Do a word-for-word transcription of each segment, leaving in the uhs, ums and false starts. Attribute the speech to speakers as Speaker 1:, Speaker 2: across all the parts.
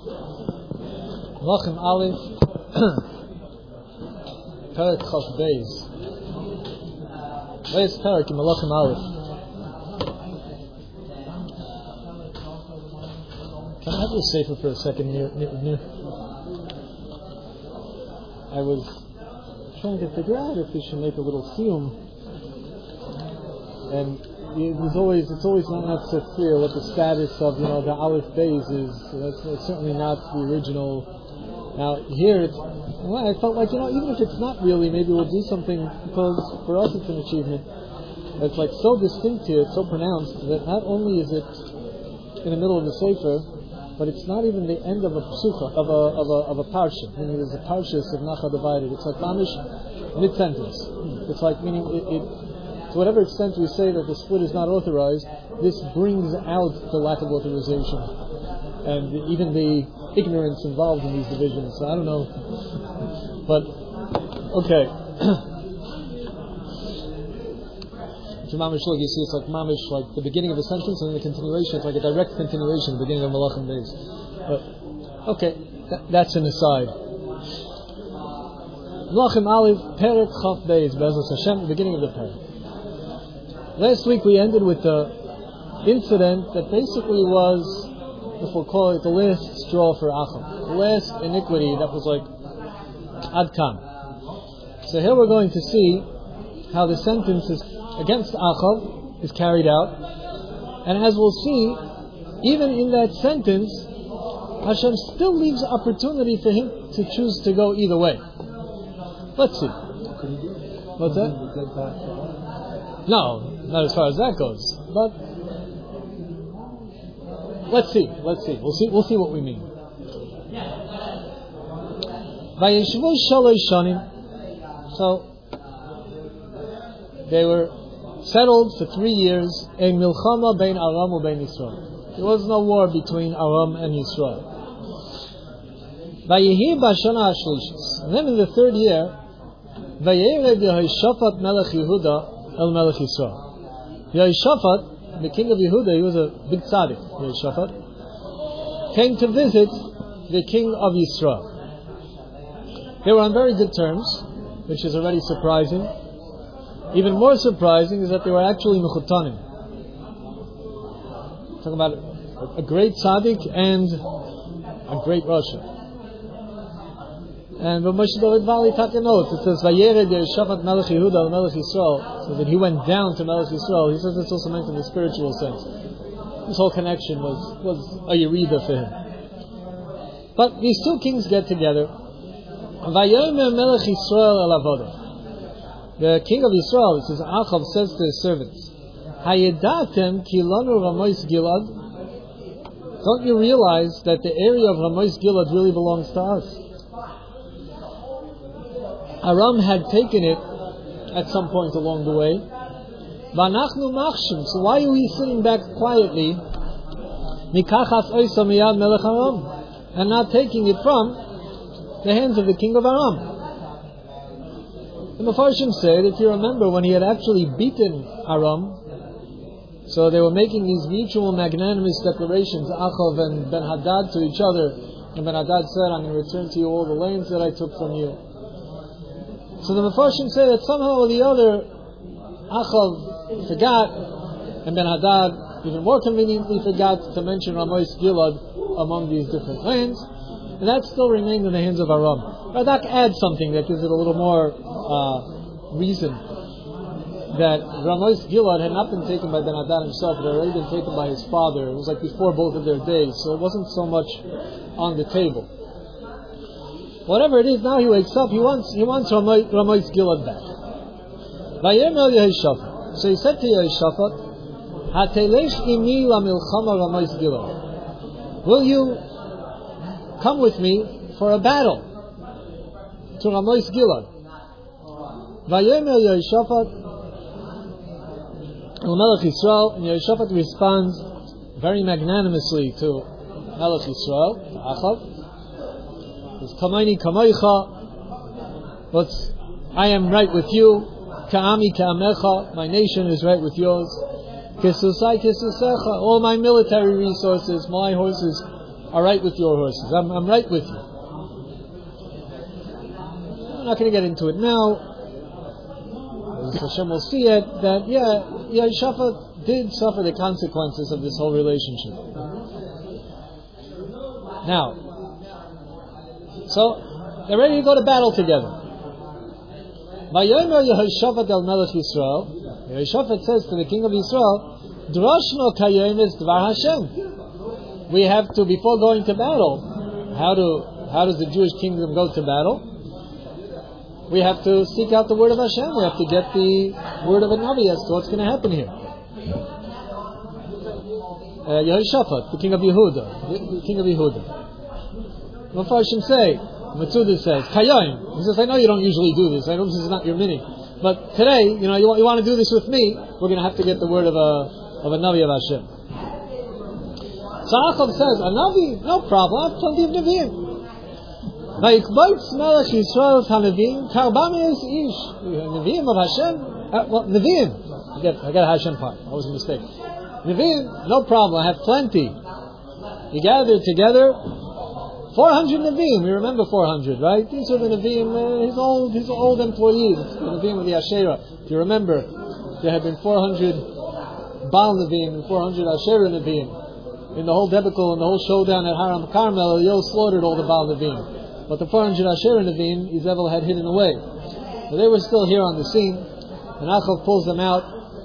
Speaker 1: Malachim Aleph, Perek Chaf Beis. Where's Perek in Malachim Aleph? Can I have your sefer for a second near, near, near? I was trying to figure out if we should make a little siyum, and it was always it's always not, not so clear what the status of you know the Aleph Beis is. That's, that's certainly not the original. Now here, it's, well, I felt like you know even if it's not really, maybe we'll do something because for us it's an achievement. It's like so distinct here, it's so pronounced that not only is it in the middle of the sefer, but it's not even the end of a psucha, of a of a of a parsha. Meaning there's a parsha of Nacha divided. It's like mamish mid sentence. It's like meaning it, it. To whatever extent we say that the split is not authorized, this brings out the lack of authorization and even the ignorance involved in these divisions. So I don't know, but okay. To mamish look, you see, it's like mamish, like the beginning of a sentence and then the continuation. It's like a direct continuation, the beginning of Malachim Beis. But okay, that, that's an aside. Malachim Aleph, Perek Chaf Beis, Be'ezus Hashem, the beginning of the Perek. Last week we ended with the incident that basically was, if we'll call it, the last straw for Achav, the last iniquity that was like Adkan. So here we're going to see how the sentence is against Achav is carried out, and as we'll see, even in that sentence, Hashem still leaves opportunity for him to choose to go either way. Let's see. What's that? No, not as far as that goes. But let's see. Let's see. We'll see. We'll see what we mean. Vayeshvu shalosh shanim. So they were settled for three years. In milchama bein Aram ubein Yisrael. There was no war between Aram and Yisrael. Vayehi b'shana hashlishis. And then in the third year, Vayered Yehoshaphat melech Yehuda el melech Yisrael. Yehoshaphat, the king of Yehuda, he was a big tzaddik. Yehoshaphat came to visit the king of Yisrael. They were on very good terms, which is already surprising. Even more surprising is that they were actually mechutanim. Talking about a, a great tzaddik and a great Rasha. And when Moshe David Valley Taka notes, it says Vayered Yehoshaphat melech Yehuda melech Yisrael, so that he went down to melech Yisrael. He says it's also meant in the spiritual sense. This whole connection was was a yerida for him. But these two kings get together. Vayomer melech Yisrael el avodah. The king of Yisrael, it says Achav says to his servants, Hayedatem ki lanu Ramois Gilad. Don't you realize that the area of Ramois Gilad really belongs to us? Aram had taken it at some point along the way. V'anachnu machshim. So why are we sitting back quietly? Mikachas oisa miyad melech Aram, and not taking it from the hands of the king of Aram. The Mefarshim say that, if you remember, when he had actually beaten Aram, so they were making these mutual magnanimous declarations, Achav and Ben Hadad, to each other, and Ben Hadad said, I'm going to return to you all the lands that I took from you. So the Mefarshim say that somehow or the other, Achav forgot, and Ben Hadad even more conveniently forgot to mention Ramois Gilad among these different lands, and that still remained in the hands of Aram. Radak adds something that gives it a little more uh, reason, that Ramois Gilad had not been taken by Ben Hadad himself, it had already been taken by his father. It was like before both of their days, so it wasn't so much on the table. Whatever it is, now he wakes up, he wants he wants Ramois Gilad back. Vayemel Yehoshaphat. So he said to Yehoshaphat, Hatelesh imi la milchama Ramois Gilad. Will you come with me for a battle to Ramois Gilad? Vayemel Yehoshaphat el Melech Yisrael, and Yehoshaphat responds very magnanimously to Melech Yisrael, to Achav. Kamaini kamaycha, but I am right with you. Ka'ami ka'amecha, my nation is right with yours. Kisusai kisusecha, all my military resources, my horses are right with your horses. I'm, I'm right with you. I'm not going to get into it now. As Hashem will see it, that, yeah, Yehoshaphat did suffer the consequences of this whole relationship. Now, so, they're ready to go to battle together. Vayomer Yehoshaphat el Melech Yisrael. Yehoshaphat says to the king of Yisrael, Drashno kayemes dvar Hashem. We have to, before going to battle, how do how does the Jewish kingdom go to battle? We have to seek out the word of Hashem. We have to get the word of a Navi as to what's going to happen here. Uh, Yehoshaphat, the king of Yehuda, the king of Yehuda. Mepharshim say, Matsuda says, Kayayim. He says, I know you don't usually do this. I know this is not your mini. But today, you know, you want, you want to do this with me, we're going to have to get the word of a of a Navi of Hashem. So Achav says, a Navi? No problem. I have plenty of Nevi'im. Vayikboitz melech Yisrael ha-Nevi'im karbamis ish. Nevi'im of Hashem? Uh, well, Nevi'im. I get, I got a Hashem part. That was a mistake. Nevi'im? No problem. I have plenty. He gathered together four hundred Nevi'im. You remember four hundred, right? These are the Nevi'im, uh, his old, his old employees. It's the Nevi'im of the Asherah. If you remember, there had been four hundred Baal Nevi'im and four hundred Asherah Nevi'im. In the whole debacle and the whole showdown at Haram Carmel, Yo slaughtered all the Baal Nevi'im. But the four hundred Asherah Nevi'im, Izebel had hidden away. So they were still here on the scene, and Achav pulls them out.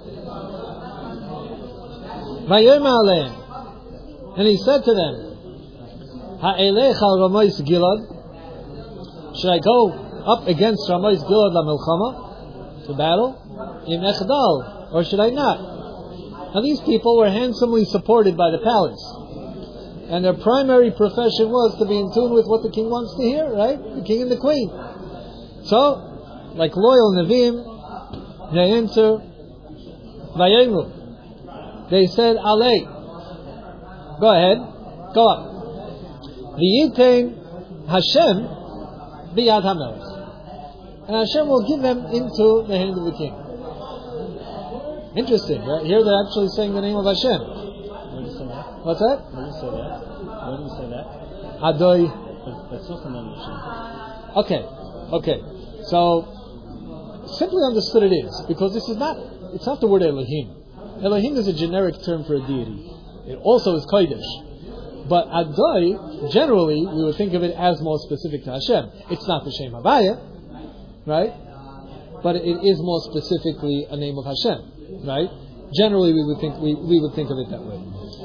Speaker 1: Vayomer aleim. And he said to them, Ha'elech al Ramois Gilad. Should I go up against Ramois Gilad la Milchama to battle? Im echdal, or should I not? Now these people were handsomely supported by the palace, and their primary profession was to be in tune with what the king wants to hear, right? The king and the queen. So, like loyal Nevi'im, they answer, Vayemu. They said, Alei. Go ahead, go up. V'yitain Hashem biyad hamelech, and Hashem will give them into the hand of the king. Interesting, right? Here they're actually saying the name of Hashem.
Speaker 2: Where do you say that?
Speaker 1: What's that?
Speaker 2: Where do you say that? Where do you say that?
Speaker 1: Adoi.
Speaker 2: That's also the name of Hashem.
Speaker 1: Okay, okay. So, simply understood it is, because this is not, it's not the word Elohim. Elohim is a generic term for a deity. It also is Kodesh. But Adoi, generally, we would think of it as more specific to Hashem. It's not the Shem Havaya, right? But it is more specifically a name of Hashem, right? Generally, we would think we, we would think of it that way.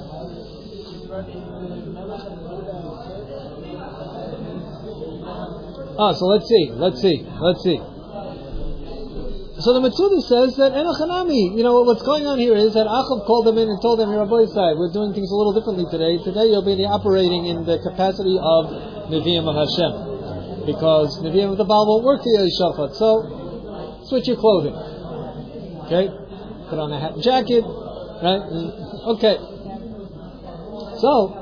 Speaker 1: Ah, so let's see, let's see, let's see. So the Matsuda says that Enochanami, you know, what's going on here is that Achav called them in and told them, Rabbi Yisai, we're doing things a little differently today. Today you'll be operating in the capacity of Nevi'im of Hashem. Because Nevi'im of the Baal won't work for Yehoshaphat. So, switch your clothing. Okay? Put on a hat and jacket. Right? Okay. So,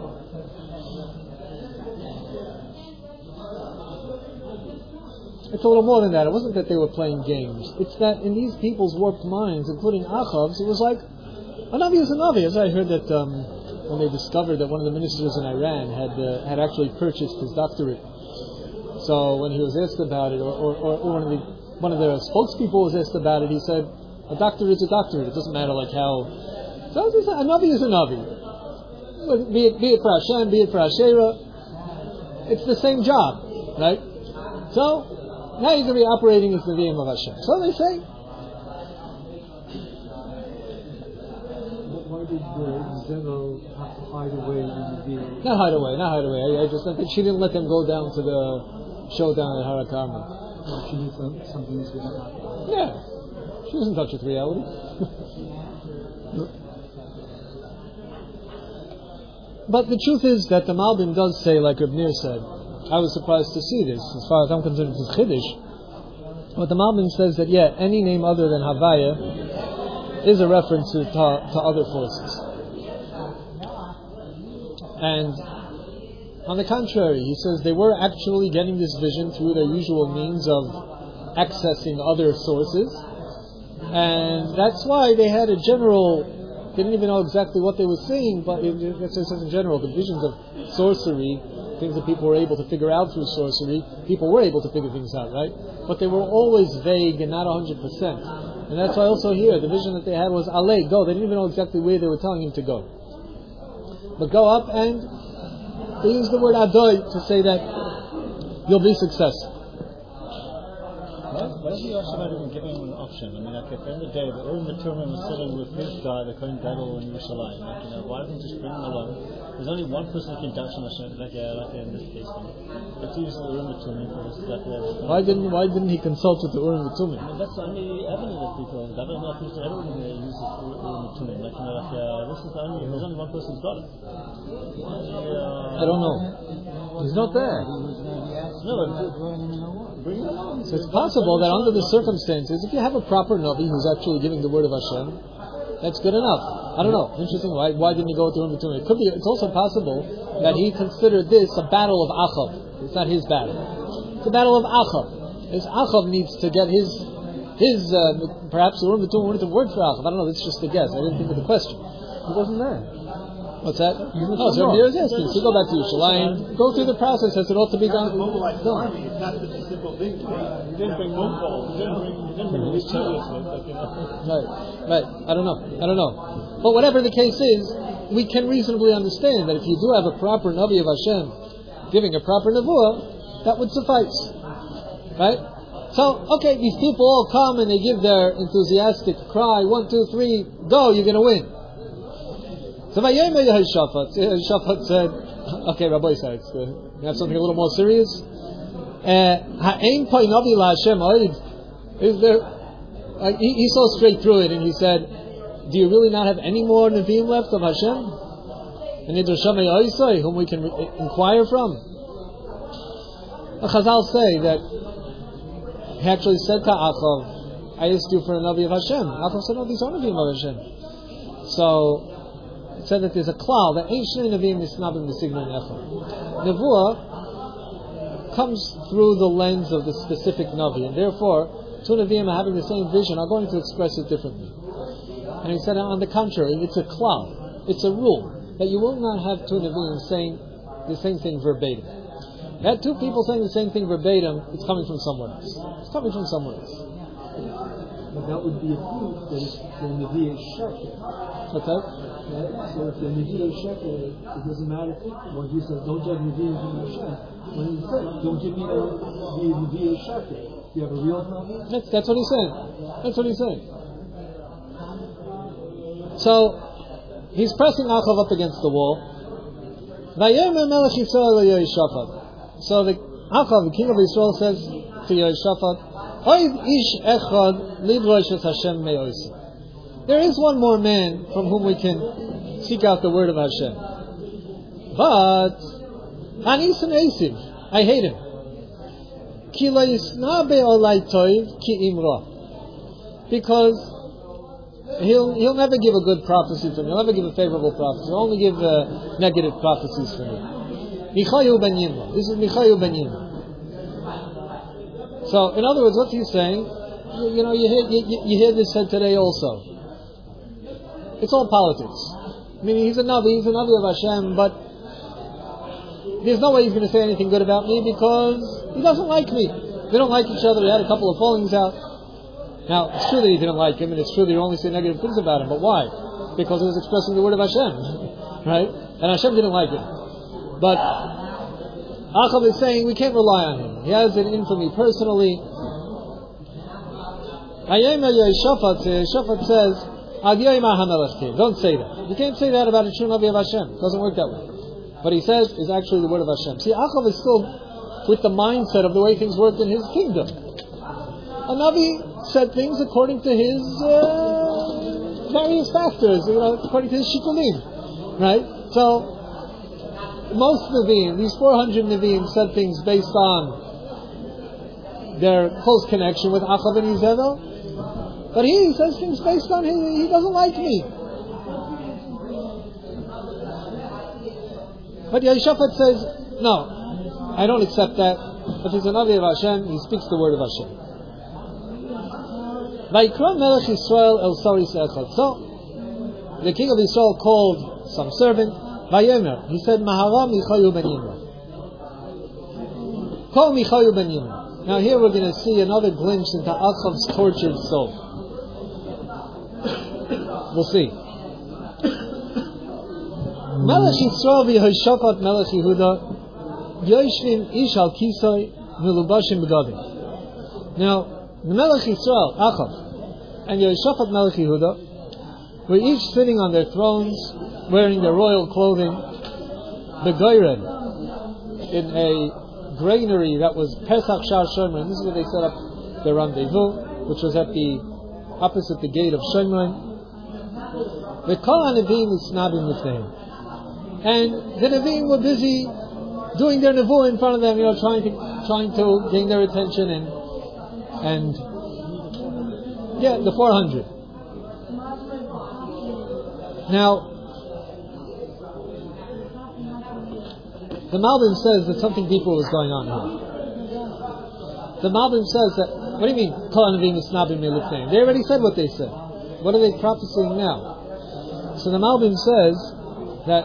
Speaker 1: it's a little more than that. It wasn't that they were playing games. It's that in these people's warped minds, including Achav's, it was like, a Navi is a Navi. As I heard that um, when they discovered that one of the ministers in Iran had uh, had actually purchased his doctorate. So when he was asked about it, or, or, or one of the one of their spokespeople was asked about it, he said, a doctorate is a doctorate. It doesn't matter like how. So a Navi is a Navi. Be it, be it for Hashem, be it for Asherah, it's the same job, right? So, now he's going to be operating as the Nevi'im of Hashem. So they say.
Speaker 3: Why did the general have to hide away in the Nevi'im?
Speaker 1: Not hide away, not hide away. I, I just I think she didn't let them go down to the showdown at Har Carmel.
Speaker 3: Well, she knew some, something was going to happen.
Speaker 1: Yeah. She was in touch with reality. But the truth is that the Malbim does say, like Reb Nir said, I was surprised to see this. As far as I'm concerned, it's Chiddush. But the Malbim says that, yeah, any name other than Havaya is a reference to, to, to other forces. And on the contrary, he says they were actually getting this vision through their usual means of accessing other sources. And that's why they had a general They didn't even know exactly what they were saying, but it, it, it says in general, the visions of sorcery, things that people were able to figure out through sorcery, people were able to figure things out, right? But they were always vague and not one hundred percent. And that's why also here, the vision that they had was, Ale, go. They didn't even know exactly where they were telling him to go. But go up, and they used the word Adoy to say that you'll be successful.
Speaker 2: Why, why is the Yoshabad even giving him an option? I mean, like at the end of the day, the Urim Tumim was sitting with his guy, the Kohen Gadol in Yerushalayim. Like, you know, why doesn't he just bring him along? There's only one person who can dash on Hashem, like, yeah, like in this case. Let's use the Urim Tumim for this. Like, uh,
Speaker 1: why didn't Why didn't he consult with the Urim Tumim?
Speaker 2: I mean, that's the only avenue that people. I don't know if everyone uses Urim Tumim. Like, you know, like, uh, this is the only. There's only one person who's got it. Uh,
Speaker 1: I don't know. He's not there.
Speaker 2: No, bring it along.
Speaker 1: So it's possible that under the circumstances, if you have a proper Navi who's actually giving the word of Hashem, that's good enough. I don't know. Interesting. Why, why didn't he go through in between? It could be. It's also possible that he considered this a battle of Achav. It's not his battle. It's a battle of Achav. His Achav needs to get his his uh, perhaps the Urim Tumim wanted to work for Achav. I don't know. This is just a guess. I didn't think of the question.
Speaker 3: He wasn't there.
Speaker 1: What's that? No, so here is asking. So go back to Yerushalayim. Go through the process as it ought to be done.
Speaker 4: Mobilize the army. It's not such a simple thing.
Speaker 2: You didn't bring mobiles. You didn't bring. You didn't bring these chariots with. Like, you know.
Speaker 1: Right, right. I don't know. I don't know. But whatever the case is, we can reasonably understand that if you do have a proper Navi of Hashem giving a proper Nevuah, that would suffice. Right? So, okay, these people all come and they give their enthusiastic cry, one, two, three, go, you're going to win. So Vayomer Yehoshaphat, Yehoshaphat said, okay, Rabbi said, we have something a little more serious. Ha'ein poi Navi LaHashem oid. Is there? Uh, he, he saw straight through it and he said, do you really not have any more Nevi'im left of Hashem? And Nidrashamei Oisai, whom we can re- inquire from? The Chazal say that he actually said to Achav, I asked you for a Navi of Hashem. Achav said, no, these are Nevi'im of Hashem. So, it said that there's a klal that ain't shnei neviim nisnabim b'signon echad. Nevuah comes through the lens of the specific navi, and therefore two neviim having the same vision are going to express it differently. And he said, on the contrary, it's a klal, it's a rule that you will not have two neviim saying the same thing verbatim. You had two people saying the same thing verbatim, it's coming from somewhere else. It's coming from somewhere else.
Speaker 3: But that would be a proof that it's the Nevi is sheker.
Speaker 1: What's that?
Speaker 3: Right? So if the Nevi is sheker, it doesn't matter. When he says, don't judge Nevi from Hashem. When he said, don't give me a Nevi is sheker. Do you have a real Nevi?
Speaker 1: That's, that's what he's saying. That's what he's saying. So, he's pressing Achav up against the wall. Vayomer Melech Yisrael Yehoshaphat. So the Achav, the king of Israel, says to Yehoshaphat, Oid ish echad lidrosh es Hashem me'osi. There is one more man from whom we can seek out the word of Hashem. But ani senesiv, I hate him. Ki lo yisna be'olai toiv ki imra. Because he'll he'll never give a good prophecy to me. He'll never give a favorable prophecy. He'll only give uh, negative prophecies for me. Michayu ben Yimra. This is Michayu ben Yimra. So, in other words, what he's saying, you, you know, you hear, you, you hear this said today also. It's all politics. I mean, he's a Navi, he's a Navi of Hashem, but there's no way he's going to say anything good about me because he doesn't like me. They don't like each other. He had a couple of fallings out. Now, it's true that he didn't like him, and it's true that he only say negative things about him, but why? Because he was expressing the word of Hashem, right? And Hashem didn't like him. But Achav is saying we can't rely on him. He has an infamy personally. Yehoshaphat says, don't say that. You can't say that about a true Navi of Hashem. It doesn't work that way. What he says is actually the word of Hashem. See, Achav is still with the mindset of the way things work in his kingdom. A Navi said things according to his uh, various factors, you know, according to his shikulim, right? So, most Nevi'im, these four hundred Nevi'im said things based on their close connection with Achav and Izebel, but he says things based on his, he doesn't like me. But Yehoshaphat says, no, I don't accept that. If he's a Navi of Hashem, he speaks the word of Hashem. Vayikra Melech Yisrael El Saris Echad. So, the king of Israel called some servant, Vayomer. He said, Mahara Michayu ben Yimra. Call Michayu ben Yimra. Now here we're going to see another glimpse into Achav's tortured soul. We'll see. Melech Yisrael v'Yehoshaphat Melech Yehuda Yoshvim Ish al Kisoi Milubashim Begadim. Now, the Melech Yisrael, Achav, and Yehoshaphat Melech Yehuda were each sitting on their thrones, wearing their royal clothing, Begoyren, in a granary that was Pesach Shar Shomron. This is where they set up their rendezvous, which was at the opposite the gate of Shomron. The Kol HaNevi'im Isnabim Lifneim, and the Nevi'im were busy doing their nevuah in front of them, you know, trying to trying to gain their attention and and yeah, the four hundred. Now, the Malbim says that something deeper was going on here. The Malbim says that, what do you mean, Kol HaNevi'im Isnabim Lifneim? They already said what they said. What are they prophesying now? So the Malbim says that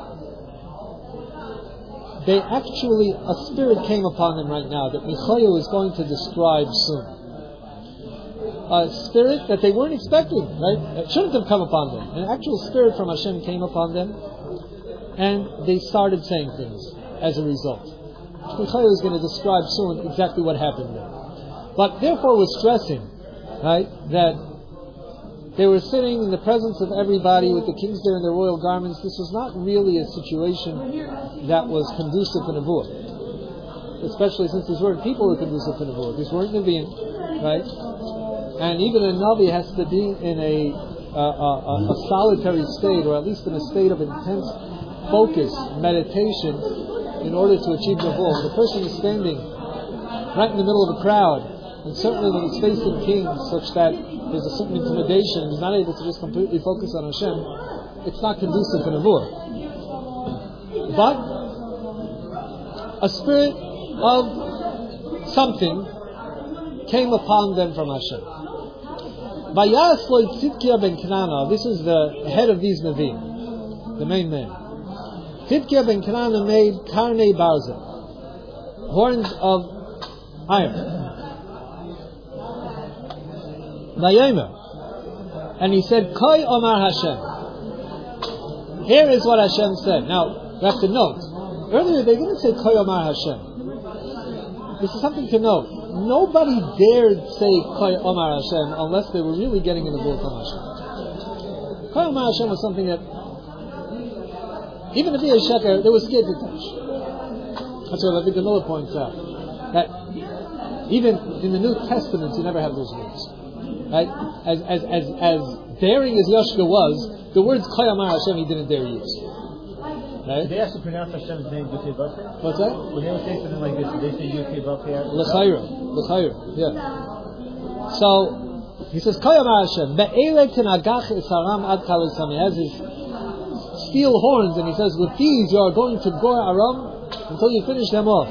Speaker 1: they actually, a spirit came upon them right now that Michayu is going to describe soon. A spirit that they weren't expecting, right? It shouldn't have come upon them. An actual spirit from Hashem came upon them, and they started saying things as a result. Michayu is going to describe soon exactly what happened there. But therefore we're stressing, right, that they were sitting in the presence of everybody with the kings there in their royal garments. This was not really a situation that was conducive to Nevuah. Especially since these weren't people who were conducive to Nevuah. These weren't Nevi'im, right? And even a Navi has to be in a, uh, a, a solitary state, or at least in a state of intense focus, meditation, in order to achieve Nevuah. When the person is standing right in the middle of a crowd, and certainly when he's facing kings, such that there's a certain intimidation, he's not able to just completely focus on Hashem, it's not conducive to Nevuah. But a spirit of something came upon them from Hashem. Vayas lo Tzidkiah ben Kenana, this is the head of these Nevi'im, the main man. Tzidkiah ben Kenana made Karnei Barzel, horns of iron. Vayomer, and he said, Koi Omar Hashem. Here is what Hashem said. Now, we have to note, earlier they didn't say Koi Omar Hashem. This is something to note. Nobody dared say Koi Omar Hashem unless they were really getting in the bull from Hashem. Koi Omar Hashem was something that, even if he was sheker, they were scared to touch. That's what I think the Miller points out. That even in the New Testament, you never have those words. Right? As as as as daring as Yoshua was, the words Koi Omar Hashem he didn't dare use. Right?
Speaker 2: Did they actually pronounce Hashem's name Yud Kei Vav Kei?
Speaker 1: What's that?
Speaker 2: When they would say something like this, did they say Yud Kei Vav Kei?
Speaker 1: L'chayra, l'chayra, yeah. So he says Koi Omar Hashem be'elek tenagach esaram ad kalisam. He has his steel horns, and he says, with these you are going to gore Aram until you finish them off.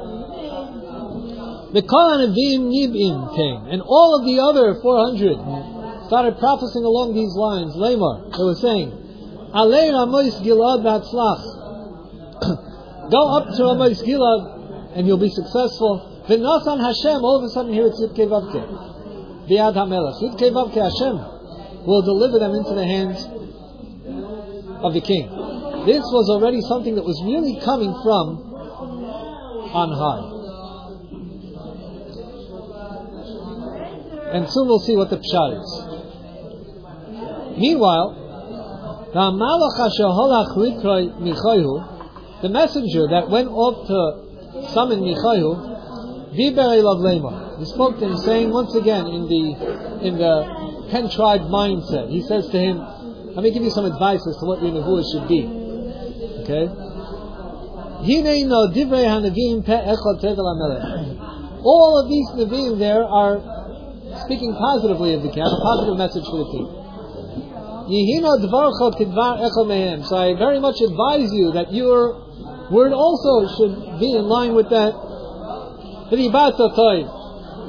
Speaker 1: The Kol HaNevi'im Nib'im came, and all of the other four hundred started prophesying along these lines. Lamar, they were saying, Alei Ramois Gilad V'Hatzlach. Go up to Ramois Gilad, and you'll be successful. V'Nasan Hashem, all of a sudden here it's Yud Kei Vav Kei. V'Yad HaMelech. Yud Kei Vav Kei Hashem will deliver them into the hands of the king. This was already something that was really coming from on high. And soon we'll see what the pshat is. Meanwhile, the messenger that went off to summon Michayu, he spoke to him, saying once again in the in the ten tribe mindset. He says to him, "Let me give you some advice as to what your nevuah should be." Okay. All of these neviim there are speaking positively of the king, a positive message for the king. So I very much advise you that your word also should be in line with that. Do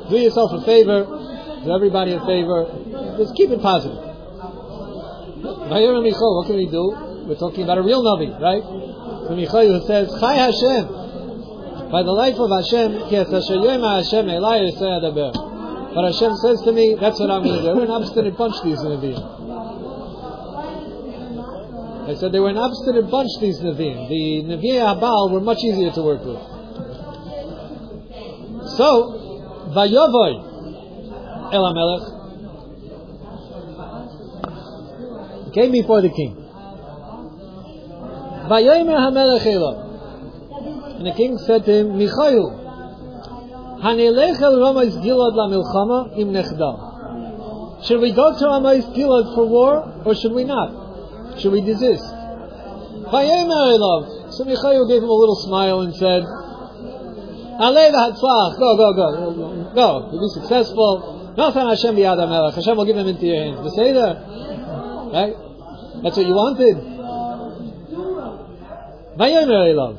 Speaker 1: yourself a favor, do everybody a favor, just keep it positive. Vayomer Michael, what can we do? We're talking about a real Navi, right? So Michael who says, Chai Hashem, by the life of Hashem, Ki Hashem Hashem Elai Yisrael Adaber. But Hashem says to me, that's what I'm going to do. We're an obstinate bunch, these Nevi'im. I said they were an obstinate bunch, these Nevi'im. The Nevi'ei Habal were much easier to work with. So, Vayovoi El HaMelech came before the king. Vayomer HaMelech Elav. And the king said to him, Michael, Hanelech el Ramais Gilad la Milchama im Nechdal. Should we go to Ramais Gilad for war, or should we not? Should we desist? Vayomer Elav. So Michael gave him a little smile and said, Alei v'hatzlach, go, go, go, go, you'll be successful. Nathan Hashem b'yad HaMelech. Hashem will give him into your hands. Beseder, right? That's what you wanted. Vayomer Elav.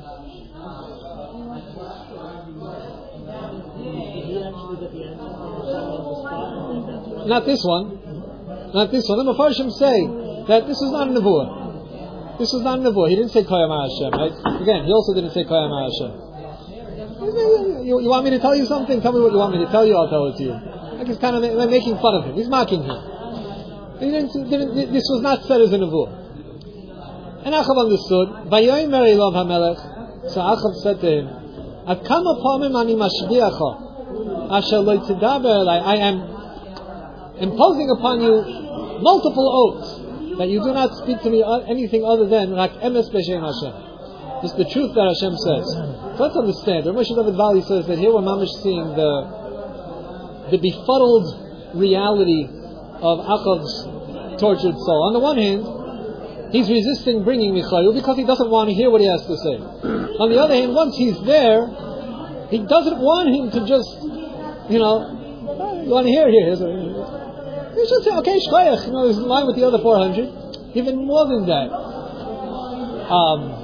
Speaker 1: Not this one. Not this one. The Mefarshim say that this is not a nevuah. This is not a nevuah. He didn't say Koyamar Hashem, right? Again, he also didn't say Koyamar Hashem. You, you want me to tell you something? Tell me what you want me to tell you. I'll tell it to you. Like he's kind of ma- making fun of him. He's mocking him. He didn't, didn't, this was not said as a nevuah. And Achav understood. Vayomer Elav HaMelech. So Achav said to him, At kama pamim ani mashgiacha, asher lo tadaber elai. I am imposing upon you multiple oaths that you do not speak to me anything other than rak emes b'shem Hashem. Just the truth that Hashem says. So let's understand. Rav Moshe David Valley says that here we're mamish seeing the the befuddled reality of Achav's tortured soul. On the one hand, he's resisting bringing Michael because he doesn't want to hear what he has to say. On the other hand, once he's there, he doesn't want him to just, you know, you want to hear it here. He should say, okay, shkoyach, you know, he's in line with the other four hundred. Even more than that. Um,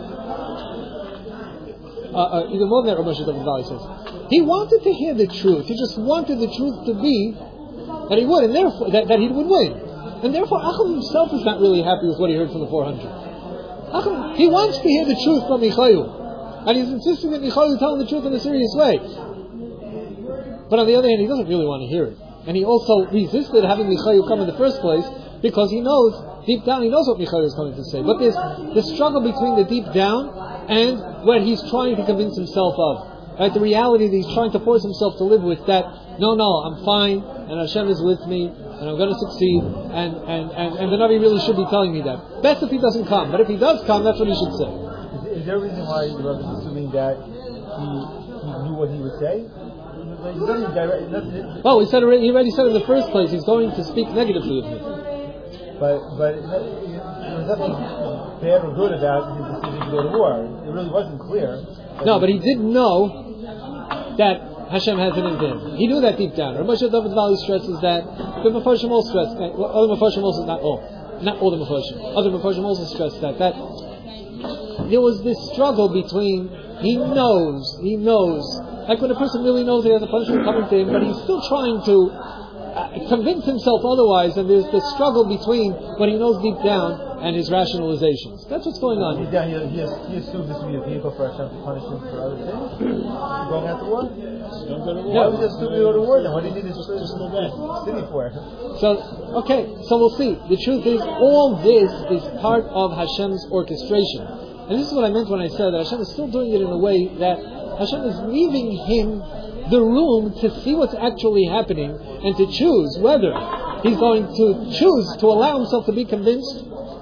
Speaker 1: uh, uh, even more than that, Rav Moshe David Valley says. He wanted to hear the truth. He just wanted the truth to be that he would, and therefore, that, that he would win. And therefore, Achav himself is not really happy with what he heard from the four hundred. Achav, he wants to hear the truth from Michael. And he's insisting that Michael is telling the truth in a serious way. But on the other hand, he doesn't really want to hear it. And he also resisted having Michael come in the first place because he knows, deep down, he knows what Michael is coming to say. But there's the struggle between the deep down and what he's trying to convince himself of. Right? The reality that he's trying to force himself to live with, that, no, no, I'm fine, and Hashem is with me, and I'm going to succeed, and, and, and, and the Navi really should be telling me that. Best if he doesn't come, but if he does come, that's what he should say.
Speaker 3: Is, is there a reason why the Rebbe is assuming that he, he knew what he would say? He doesn't direct, doesn't,
Speaker 1: well, he said already, he already said in the first place he's going to speak negatively of me.
Speaker 3: But but there was nothing bad or good about his decision to go to war. It really wasn't clear.
Speaker 1: No, but he did know that Hashem has an intent. He knew that deep down. Rav Moshe David Valley stresses that. The Mefarshim also stress that. Well, other Mefarshim also, not all, not all the Mefarshim. Other Mefarshim also stress that that there was this struggle between. He knows, he knows. Like when a person really knows he has a punishment coming to him, but he's still trying to uh, convince himself otherwise, and there's this struggle between what he knows deep down and his rationalizations. That's what's going on.
Speaker 3: He, he, he, he assumed this would be a vehicle for Hashem to punish him for other things? Going out to war?
Speaker 2: Don't go to war.
Speaker 3: Why would he assume to go to war then? What do you need this just go back city for?
Speaker 1: So, okay, so we'll see. The truth is, all this is part of Hashem's orchestration. And this is what I meant when I said that Hashem is still doing it in a way that Hashem is leaving him the room to see what's actually happening and to choose whether he's going to choose to allow himself to be convinced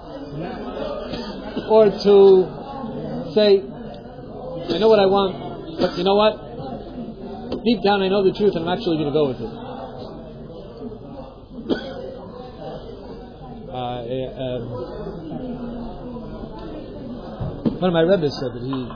Speaker 1: or to say, I know what I want, but you know what? Deep down I know the truth and I'm actually going to go with it. Uh, um, one of my rebbes said that he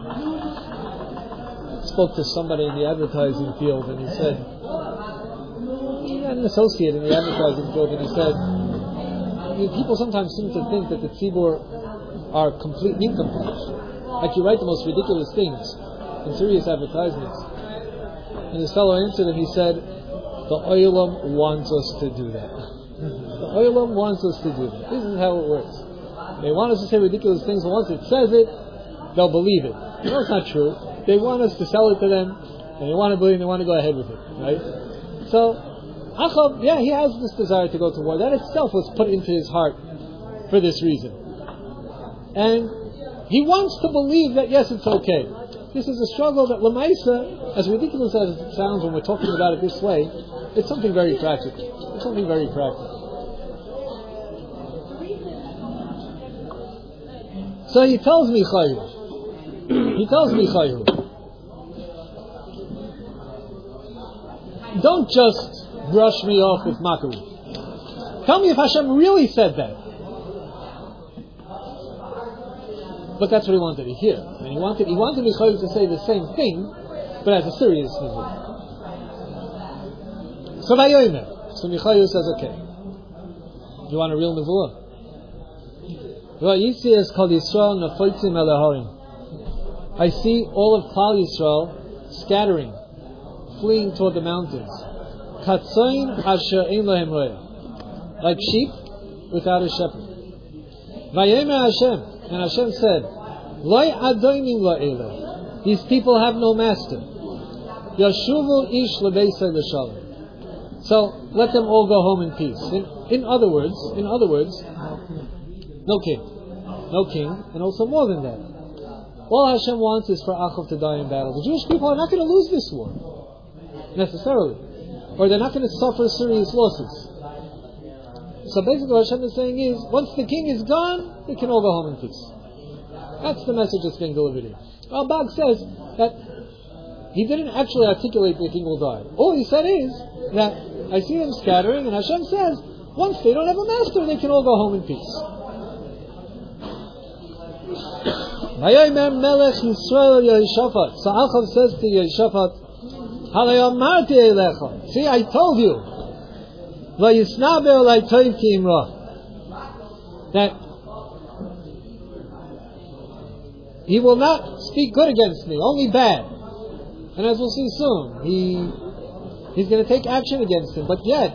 Speaker 1: spoke to somebody in the advertising field, and he said, he had an associate in the advertising field, and he said, you know, people sometimes seem to think that the tzibur are complete nincompoops. Like you write the most ridiculous things in serious advertisements. And this fellow answered him, he said, the Olam wants us to do that. The Olam wants us to do that. This is how it works. They want us to say ridiculous things, but once it says it, they'll believe it. No, it's not true. They want us to sell it to them, and they want to believe, and they want to go ahead with it, right? So, Achav, yeah, he has this desire to go to war. That itself was put into his heart for this reason. And he wants to believe that, yes, it's okay. This is a struggle that Lamaisa, as ridiculous as it sounds when we're talking about it this way, it's something very practical. It's something very practical. So he tells Michayu, he tells Michayu, don't just brush me off with mockery. Tell me if Hashem really said that. But that's what he wanted to hear. And he wanted he wanted Michayu to say the same thing, but as a serious nevuah. So Vayomer. So Michayu says, okay, you want a real nevuah? I see all of Klal Yisrael scattering, fleeing toward the mountains. Like sheep without a shepherd. Vayomer Hashem, and Hashem said, Loi adonim la'ela. These people have no master. Yashuvu ish lebeisei l'shalom. So let them all go home in peace. In, in other words, in other words, no king, no king, and also more than that. All Hashem wants is for Achav to die in battle. The Jewish people are not going to lose this war necessarily, or they're not going to suffer serious losses. So basically what Hashem is saying is, once the king is gone, they can all go home in peace. That's the message that's being delivered here. Ralbag says that he didn't actually articulate the king will die. All he said is that I see them scattering, and Hashem says, once they don't have a master, they can all go home in peace. So Achav says to Yehoshaphat, see, I told you that he will not speak good against me, only bad. And as we'll see soon, he he's going to take action against him. But yet,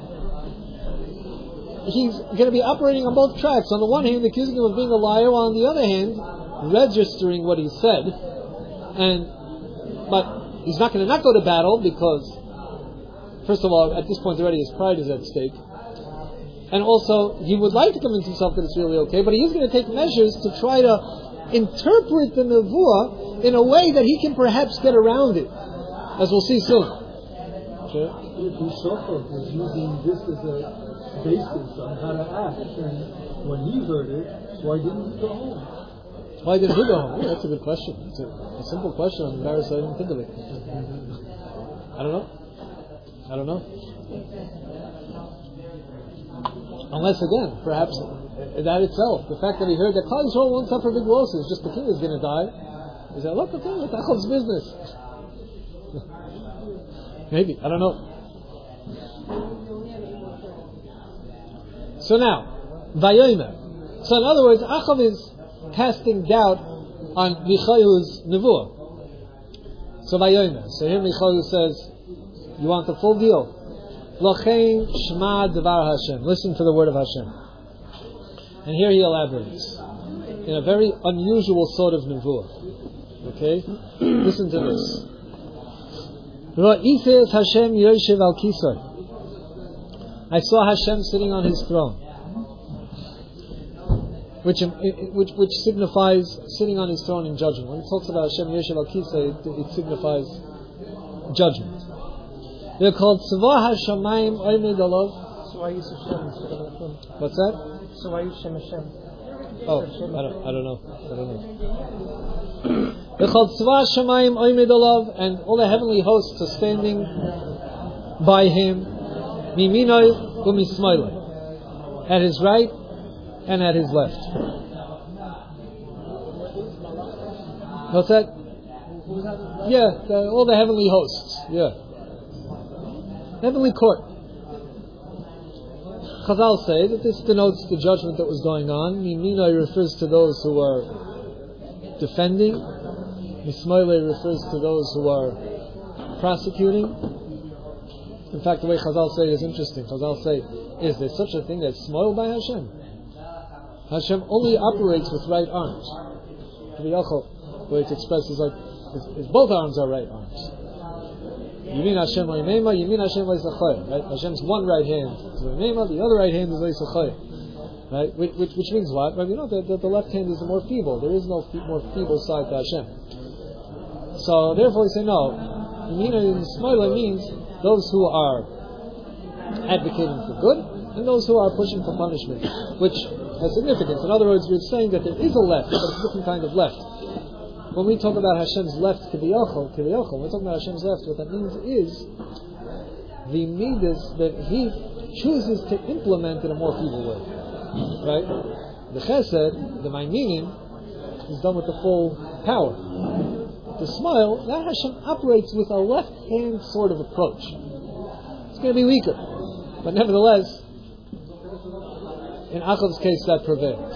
Speaker 1: he's going to be operating on both tracks. On the one hand, accusing him of being a liar, while on the other hand, registering what he said. And but he's not going to not go to battle because, first of all, at this point already his pride is at stake. And also, he would like to convince himself that it's really okay, but he is going to take measures to try to interpret the nevuah in a way that he can perhaps get around it, as we'll see soon.
Speaker 3: Sure. Yehoshaphat was using this as a basis on how to act, and when he heard it, why didn't he go home?
Speaker 1: Why didn't he go home? Yeah, that's a good question. It's a, a simple question. I'm embarrassed I didn't think of it. I don't know. I don't know. Unless, again, perhaps that itself, the fact that he heard that Klal Yisrael won't suffer big losses, just the king is going to die. He said, look, okay, it's Achav's business. Maybe, I don't know. So now, Vayomer. So in other words, Achav is casting doubt on Michayu's nevuah. So Vayomer. So here Michayu says, you want the full deal? Lochein shma devar Hashem. Listen to the word of Hashem. And here he elaborates in a very unusual sort of nevuah. Okay? Listen to this. Ra'ifes Hashem yoshev al kisai. I saw Hashem sitting on his throne, which which which signifies sitting on his throne in judgment. When it talks about Hashem yoshev al kisai, it, it signifies judgment. They're called Tzvah HaShamayim Oimid Alav.
Speaker 5: So why use Hashem instead of Hashem?
Speaker 1: What's that?
Speaker 5: So why use Shem Hashem?
Speaker 1: Oh, I don't, I don't know. I don't know. They're called Tzvah HaShamayim Oimid Alav, and all the heavenly hosts are standing by him, Miminoi u'Mismailoi, at his right and at his left. What's that? Yeah, the, all the heavenly hosts. Yeah. Heavenly court. Chazal say that this denotes the judgment that was going on. Miminoi refers to those who are defending. Mismailei refers to those who are prosecuting. In fact, the way Chazal say is interesting. Chazal say, is there such a thing as smoil by Hashem? Hashem only operates with right arms. The way it's expressed is like, is, is both arms are right arms. Yamin Hashem Oimema, Yamin Hashem Leisachayim. Right? Hashem's one right hand is Oimema, the other right hand is Leisachayim. Right? Which, which, which means what? Well, you know that the, the left hand is the more feeble. There is no fe- more feeble side to Hashem. So therefore we say no. Yamin and Ismaila means those who are advocating for good and those who are pushing for punishment, which has significance. In other words, we're saying that there is a left, but it's a different kind of left. When we talk about Hashem's left, kiviyachol, kiviyachol, when we're talking about Hashem's left, what that means is the midas that He chooses to implement in a more feeble way. Right? The chesed, the maimin, is done with the full power. The smile, that Hashem operates with a left-hand sort of approach. It's going to be weaker. But nevertheless, in Achav's case, that prevailed.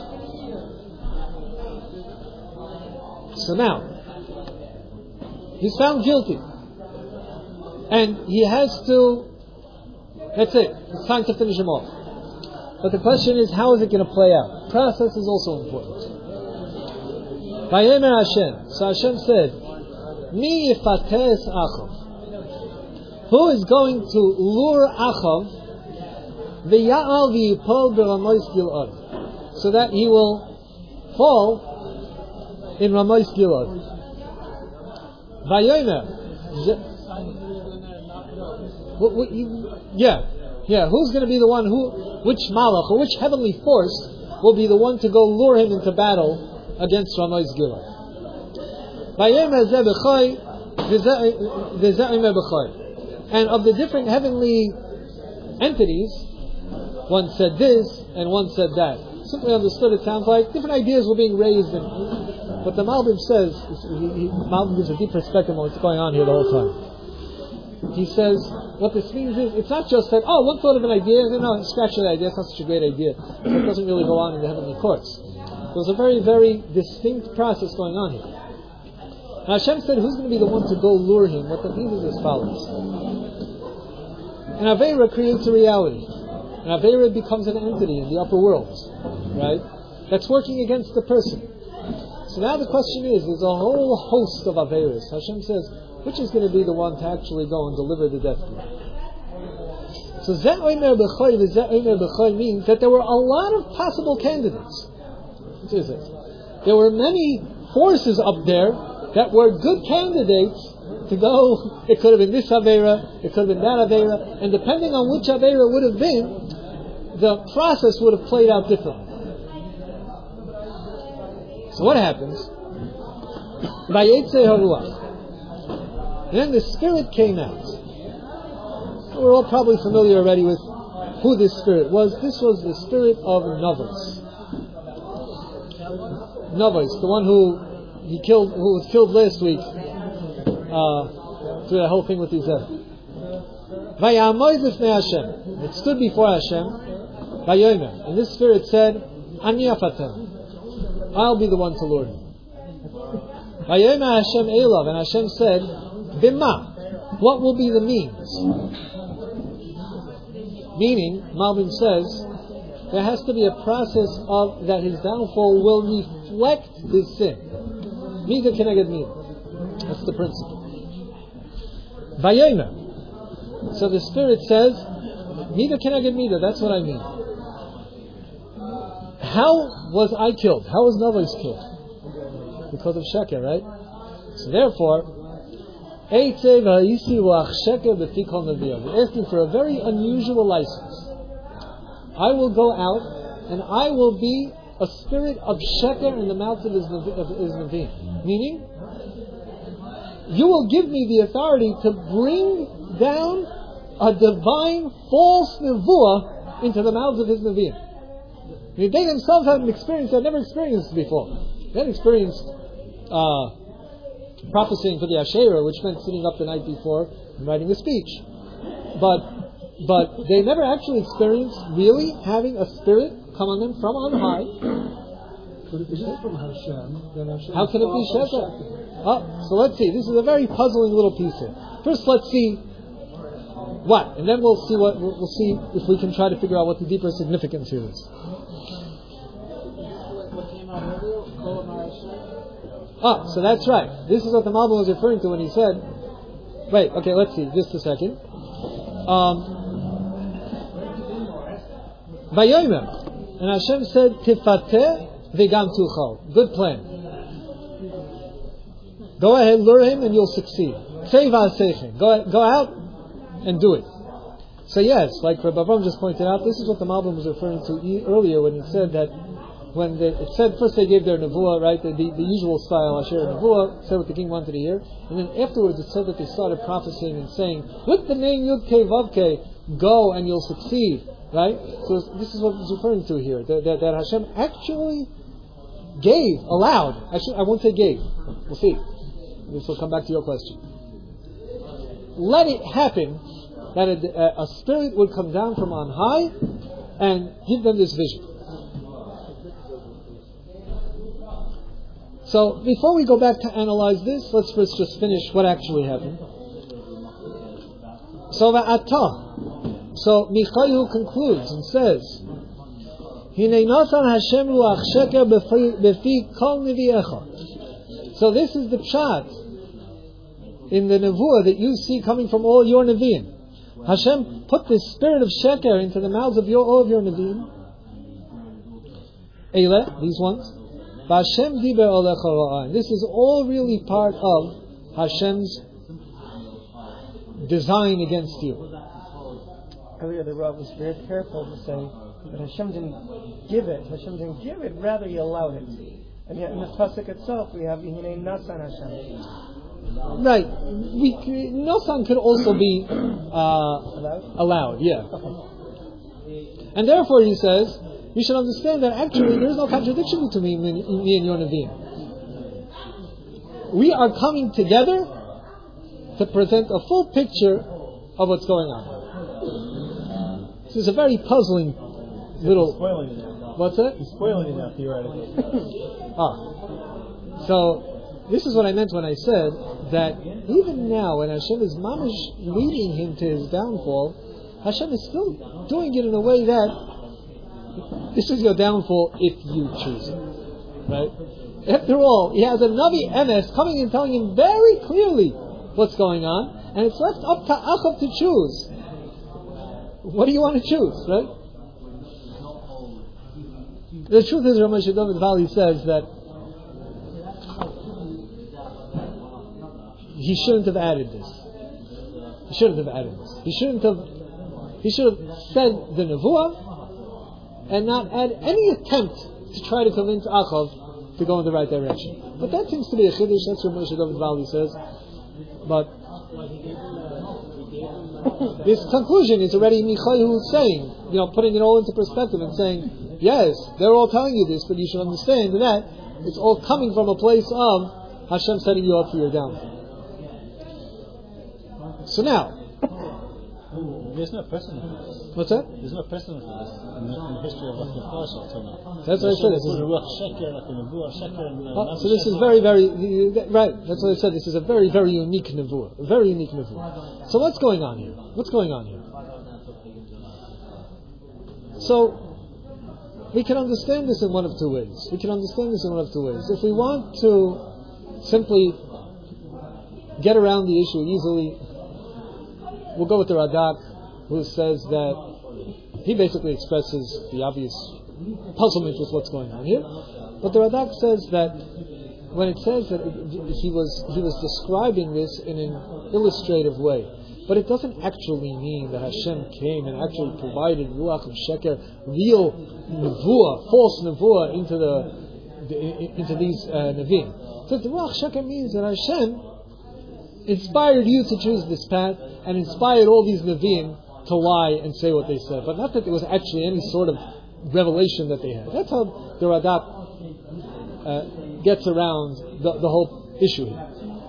Speaker 1: So now, he's found guilty. And he has to, that's it, it's time to finish him off. But the question is, how is it going to play out? Process is also important. Vayemer Hashem, so Hashem said, Mi yifates Achav. Who is going to lure Achav v'ya'al v'yipol b'ramois Gilad, so that he will fall in Ramois Gilad. Vayomer. Yeah, yeah. Who's going to be the one who, which malach or which heavenly force will be the one to go lure him into battle against Ramois Gilad? Vayomer zeh b'choy v'zeh b'choy. And of the different heavenly entities, one said this and one said that. Simply understood, it sounds like different ideas were being raised. And, but the Malbim says, he, he, Malbim gives a deep perspective on what's going on here the whole time. He says, what this means is, it's not just that, oh, one thought of an idea, and no, scratch that idea, it's not such a great idea. So it doesn't really go on in the heavenly courts. There's a very, very distinct process going on here. And Hashem said, who's going to be the one to go lure him? What that means is as follows. An Aveira creates a reality. An Aveira becomes an entity in the upper worlds, right? That's working against the person. So now the question is, there's a whole host of Aveiras. Hashem says, which is going to be the one to actually go and deliver the death blow? So Zeh Omer B'choy v'Zeh Omer B'choy means that there were a lot of possible candidates. What is it? There were many forces up there that were good candidates to go. It could have been this Aveira, it could have been that Aveira, and depending on which Aveira would have been, the process would have played out differently. So what happens? Vayetze haruach. Then the spirit came out. We're all probably familiar already with who this spirit was. This was the spirit of Navos. Navos, the one who he killed, who was killed last week. Uh, through the whole thing with Izeh. Vayamoy b'fnei Hashem. It stood before Hashem. Vayomer. And this spirit said, Ani afatem. I'll be the one to lure him. Vayomer Hashem Elav. And Hashem said, Bima. What will be the means? Meaning, Malbim says, there has to be a process of that his downfall will reflect his sin. Mida keneged mida. That's the principle. Vayomer. So the Spirit says, Mida keneged mida. That's what I mean. How was I killed? How was Navos killed? Because of Sheker, right? So therefore, we're asking for a very unusual license. I will go out and I will be a spirit of Sheker in the mouth of his, of his Nevi'im. Meaning, you will give me the authority to bring down a divine false nevuah into the mouths of his Nevi'im. I mean, they themselves haven't experienced, they've never experienced this before. They had experienced uh, prophesying for the Asherah, which meant sitting up the night before and writing a speech. But but they never actually experienced really having a spirit come on them from on high.
Speaker 3: But if it is from Hashem, then Hashem
Speaker 1: how can it be Sheker? Oh, so let's see. This is a very puzzling little piece here. First, let's see what, and then we'll see what we'll, we'll see if we can try to figure out what the deeper significance here is. Ah, so that's right. This is what the Malbim was referring to when he said, wait, okay, let's see, just a second. Um, Vayomer, and Hashem said, Tifateh v'gam tuchal. Good plan. Go ahead, lure him, and you'll succeed. Go, go out and do it. So yes, like Rabbi Avraham just pointed out, this is what the Malbim was referring to e- earlier when he said that when they, it said first they gave their nevuah, right, the, the, the usual style, Asher nevuah, said what the king wanted to hear, and then afterwards it said that they started prophesying and saying, with the name Yud Kei Vav Kei, go and you'll succeed, right? So this is what it's referring to here, that, that, that Hashem actually gave, allowed, actually I won't say gave, we'll see, this will come back to your question. Let it happen that a, a spirit would come down from on high and give them this vision. So before we go back to analyze this, let's first just finish what actually happened. So va'ata. So Michayu concludes and says, Hinei natan Hashem ruach sheker befi kol neviecha. So this is the pshat in the nevuah that you see coming from all your neviim. Hashem put this spirit of sheker into the mouths of your, all of your neviim. Eile, these ones. Hashem diber olecha ra'ah. This is all really part of Hashem's design against you.
Speaker 5: Earlier the Rav was very careful to say that Hashem didn't give it. Hashem didn't give it, rather He allowed it. And yet in the pasuk itself we have Hinei Nasan Hashem.
Speaker 1: Right. We, Nasan could also be uh, allowed? allowed, yeah. Okay. And therefore he says, you should understand that actually there is no contradiction between me, me and your Nevi'im. We are coming together to present a full picture of what's going on. This is a very puzzling little...
Speaker 2: He's spoiling it now.
Speaker 1: What's that?
Speaker 2: He's spoiling it now, theoretically.
Speaker 1: ah. So, this is what I meant when I said that even now when Hashem is mamish leading him to his downfall, Hashem is still doing it in a way that this is your downfall if you choose it. Right? After all, he has a Navi Emes coming and telling him very clearly what's going on, and it's left up to Achav to choose. What do you want to choose, right? The truth is, Rav Moshe David Valley says that he shouldn't have added this. He shouldn't have added this. He shouldn't have. He should have said the nevuah and not add any attempt to try to convince Achav to go in the right direction. But that seems to be a chiddush. That's what Moshe David Valley says. But this conclusion is already Michayu saying, you know, putting it all into perspective and saying, yes, they're all telling you this, but you should understand that it's all coming from a place of Hashem setting you up for your downfall. So now,
Speaker 2: there's no precedent for this.
Speaker 1: What's that?
Speaker 2: There's no precedent for this in the, in the history of Rav Parshah till now.
Speaker 1: That's what I said. This is,
Speaker 2: oh,
Speaker 1: so this is very, very right. That's what I said. This is a very, very unique nevuah. A very unique nevuah. So what's going on here? What's going on here? So we can understand this in one of two ways. We can understand this in one of two ways. If we want to simply get around the issue easily, we'll go with the Radak, who says that he basically expresses the obvious puzzlement with what's going on here. But the Radak says that when it says that he was he was describing this in an illustrative way, but it doesn't actually mean that Hashem came and actually provided ruach of sheker, real nevuah, false nevuah into the, the into these uh, nevim. So the ruach sheker means that Hashem inspired you to choose this path and inspired all these Nevi'im to lie and say what they said. But not that there was actually any sort of revelation that they had. That's how the Radak uh, gets around the, the whole issue here.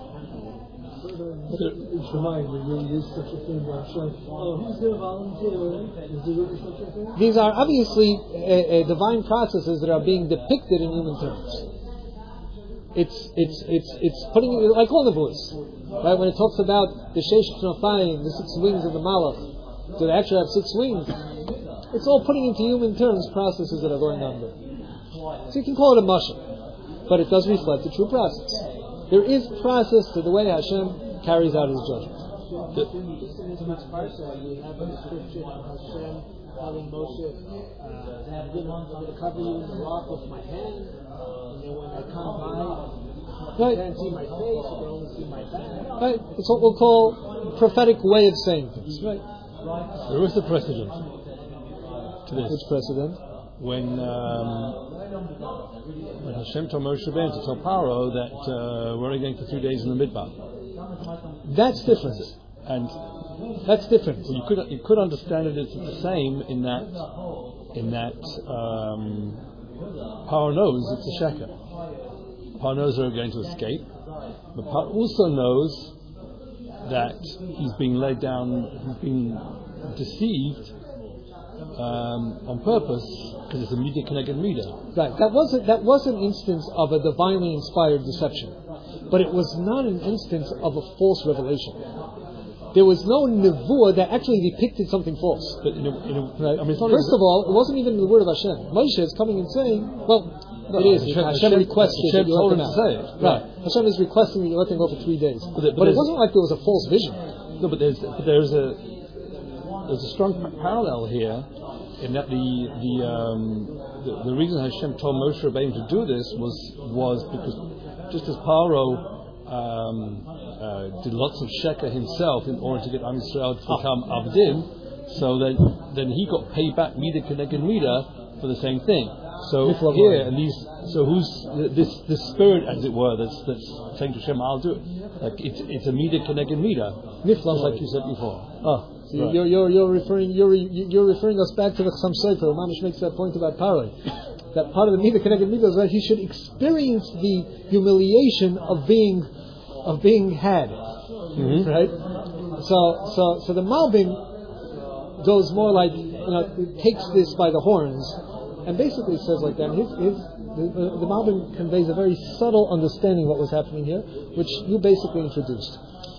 Speaker 3: It's right, there really is such a thing about Hashem. Oh, who's going to volunteer? Is there really such a thing?
Speaker 1: These are obviously uh, uh, divine processes that are being depicted in human terms. It's it's it's it's putting it like all the voice, right? When it talks about the sheish knofayim, the six wings of the malach, do they actually have six wings? It's all putting into human terms processes that are going on there. So you can call it a mashal. but it does reflect the true process. There is process to the way Hashem carries out His judgment.
Speaker 3: The, in this parsha, we have a description of Hashem telling Moshe, uh, I'm going to cover you in the rock with my hand, and then when I come by,
Speaker 1: Right.
Speaker 3: you can't see my face, you can only see my back.
Speaker 1: Right. It's what we'll call prophetic way of saying things. Right.
Speaker 6: There is a precedent to this.
Speaker 1: Which precedent?
Speaker 6: When, um, when Hashem told Moshe Rabbeinu to tell Paro that uh, we're only going for three days in the midbar.
Speaker 1: That's different.
Speaker 6: And
Speaker 1: That's different.
Speaker 6: you could you could understand it as the same in that in that um, Paro knows it's a sheker. Paro knows they're going to escape, but Paro also knows that he's being led down, he's being deceived um, on purpose because it's a media connected media.
Speaker 1: Right. That wasn't that was an instance of a divinely inspired deception, but it was not an instance of a false revelation. There was no nevuah that actually depicted something false.
Speaker 6: But in a, in a,
Speaker 1: Right.
Speaker 6: I mean, it's not
Speaker 1: First of all, it wasn't even the word of Hashem. Moshe is coming and saying, well,
Speaker 6: No,
Speaker 1: it is.
Speaker 6: Hashem-
Speaker 1: Hashem,
Speaker 6: Hashem-
Speaker 1: requested
Speaker 6: Hashem
Speaker 1: that you let
Speaker 6: told
Speaker 1: them
Speaker 6: him
Speaker 1: out.
Speaker 6: to say it.
Speaker 1: Right.
Speaker 6: Right.
Speaker 1: Hashem is requesting that you let them go for three days.
Speaker 6: But there- but
Speaker 1: but it
Speaker 6: there's-
Speaker 1: wasn't like there was a false vision.
Speaker 6: No, but there's but there's a there's a strong pa- parallel here in that the the um, the, the reason Hashem told Moshe Rabbeinu to do this was was because just as Paro um, uh, did lots of sheker himself in order to get Am Yisrael to become Avdim, so then then he got paid back Mida Keneged Mida for the same thing. So here, and these, so who's this this spirit, as it were, that's that's saying to Hashem, I'll do it. Like it's it's a Mida Keneged Mida, just like you said before.
Speaker 1: Oh, so
Speaker 6: Right.
Speaker 1: you're you're you're referring you're you're referring us back to the Chasam Sofer. Mamish makes that point about Paro. That part of the Mida Keneged Mida is that he should experience the humiliation of being of being had,
Speaker 6: Mm-hmm.
Speaker 1: right? So so so the Malbim goes more like, you know, takes this by the horns and basically says like that. His his the, the, the Malbim conveys a very subtle understanding of what was happening here, which you basically introduced.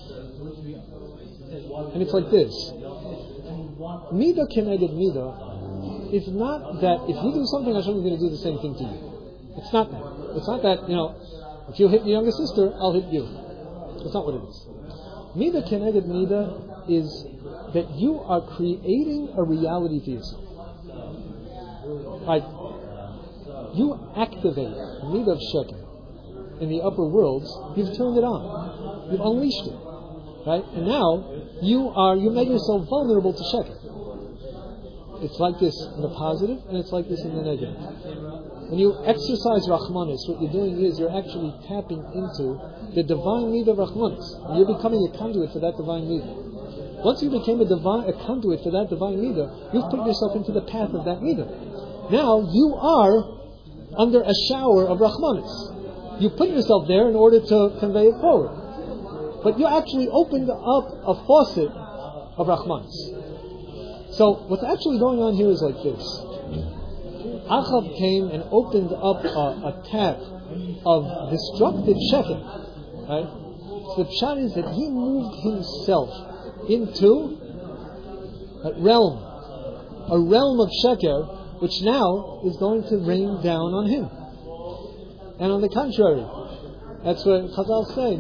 Speaker 1: And it's like this. Mida Keneged Mida is not that if you do something, Hashem is going to do the same thing to you. It's not that. It's not that, you know, if you hit your younger sister, I'll hit you. That's not what it is. Mida Keneged Mida is that you are creating a reality for yourself. Like, you activate Mida of Sheker in the upper worlds, you've turned it on. You've unleashed it. Right? And now, you are, you made yourself vulnerable to Sheker. It's like this in the positive, and it's like this in the negative. When you exercise Rachmanis, what you're doing is you're actually tapping into the divine need of Rachmanis. And you're becoming a conduit for that divine need. Once you became a, divine, a conduit for that divine need, you've put yourself into the path of that need. Now you are under a shower of Rachmanis. You put yourself there in order to convey it forward. But you actually opened up a faucet of Rachmanis. So what's actually going on here is like this. Achav came and opened up a, a tap of destructive sheker. Right? So the pshat is that he moved himself into a realm, a realm of sheker, which now is going to rain down on him. And on the contrary, that's what Chazal say,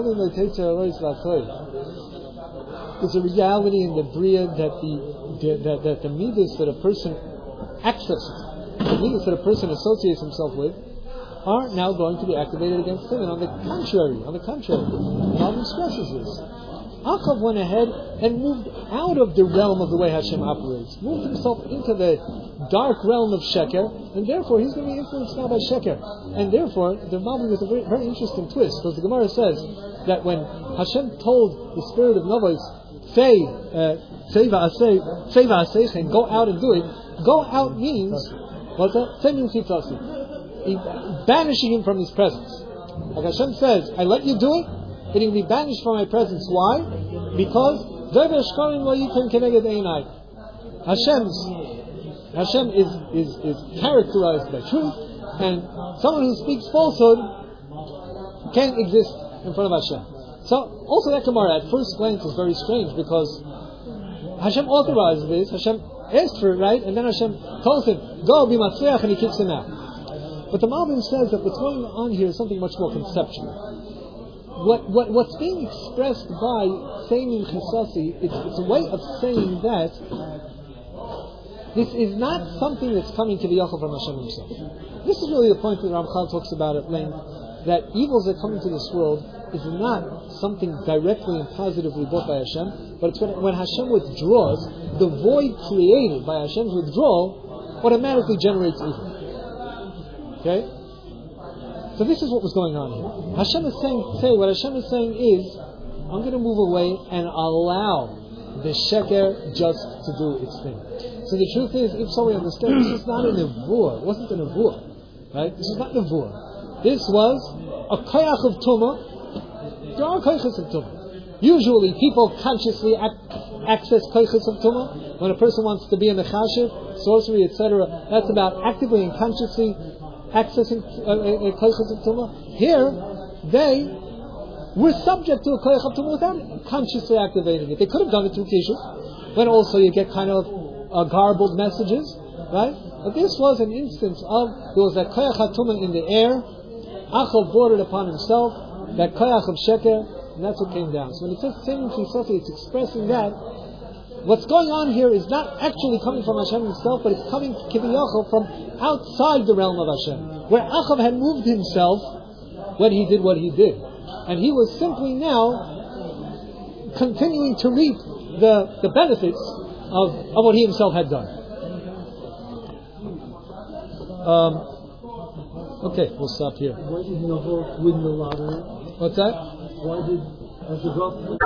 Speaker 1: there's a reality in the Bria that the that, that the midas that a person accesses, the midas that a person associates himself with, are now going to be activated against him. And on the contrary, on the contrary, Malbim stresses this. Achav went ahead and moved out of the realm of the way Hashem operates, moved himself into the dark realm of Sheker, and therefore he's going to be influenced now by Sheker. And therefore, the Malbim is a very, very interesting twist, because the Gemara says that when Hashem told the spirit of Novos, say, say va'aseh, say va'aseh, and go out and do it, go out means, what's that? Say means hitzasi. Banishing him from his presence. Like Hashem says, I let you do it, but he will be banished from my presence. Why? Because Hashem's Hashem is, is, is characterized by truth, and someone who speaks falsehood can't exist in front of Hashem. So, also that Gemara at first glance is very strange, because Hashem authorized this, Hashem asked for it, right? And then Hashem tells him, go be matzliach, and he kicks him out. But the Malbim says that what's going on here is something much more conceptual. What, what what's being expressed by saying in Chisasi, it's, it's a way of saying that this is not something that's coming to the Yachal from Hashem himself. This is really the point that Ramchal talks about at length, that evils that come into this world is not something directly and positively brought by Hashem, but it's when, when Hashem withdraws, the void created by Hashem's withdrawal automatically generates evil. Okay? So this is what was going on here. Hashem is saying, say, what Hashem is saying is, I'm going to move away and allow the sheker just to do its thing. So the truth is, if so we understand, this is not a nevuah. It wasn't a nevuah. Right? This is not nevuah. This was a koyach of tumah. There are koyachs of tumah. Usually people consciously ac- access koyachs of tumah. When a person wants to be a mechashiv, sorcery, et cetera, that's about actively and consciously accessing a koyach of tumah. Here, they were subject to a koyach of tumah without consciously activating it. They could have done it through kishuf, when also you get kind of uh, garbled messages, right? But this was an instance of, there was that koyach of tumah in the air, Achel brought it upon himself, that koyach of sheker, and that's what came down. So when it says saying Chisasi, it's expressing that what's going on here is not actually coming from Hashem himself, but it's coming kiviyachol from outside the realm of Hashem, where Achav had moved himself when he did what he did, and he was simply now continuing to reap the, the benefits of, of what he himself had done. Um, okay, we'll stop here.
Speaker 3: Why did Nahor win the lottery?
Speaker 1: What's that?
Speaker 3: Why did, as a